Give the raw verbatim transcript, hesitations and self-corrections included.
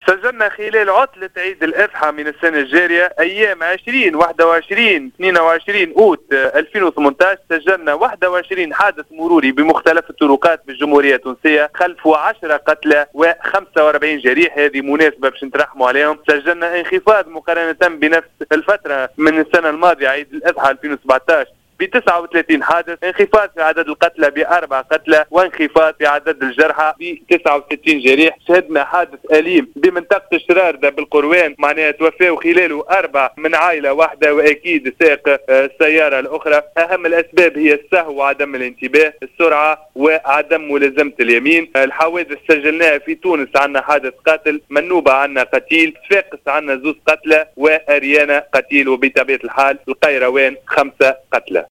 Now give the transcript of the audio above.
سجلنا خلال عطلة عيد الأضحى من السنة الجارية أيام عشرين واحد وعشرين اثنين وعشرين أوت ألفين وثمانية عشر سجلنا واحد وعشرين حادث مروري بمختلف الطرقات بالجمهورية التونسية، خلفوا عشرة قتلى وخمسة وأربعين جريح. هذه مناسبة باش نترحموا عليهم. سجلنا انخفاض مقارنة بنفس الفترة من السنة الماضية عيد الأضحى ألفين وسبعة عشر ب تسعة وثلاثين حادث، انخفاض في عدد القتلى بأربع قتلى وانخفاض في عدد الجرحى ب تسعة وستين جريح. شهدنا حادث أليم بمنطقة الشراردة بالقروان، معناها توفاوا خلاله أربع من عائلة واحدة وأكيد سائق السيارة الأخرى. أهم الأسباب هي السهو وعدم الانتباه، السرعة وعدم ملازمة اليمين. الحوادث سجلناها في تونس عندنا حادث قاتل، منوبة عندنا قتيل، صفاقس عندنا زوز قتلى، وأريانا قتيل، وبطبيعة الحال القيروان خمسة قتلى.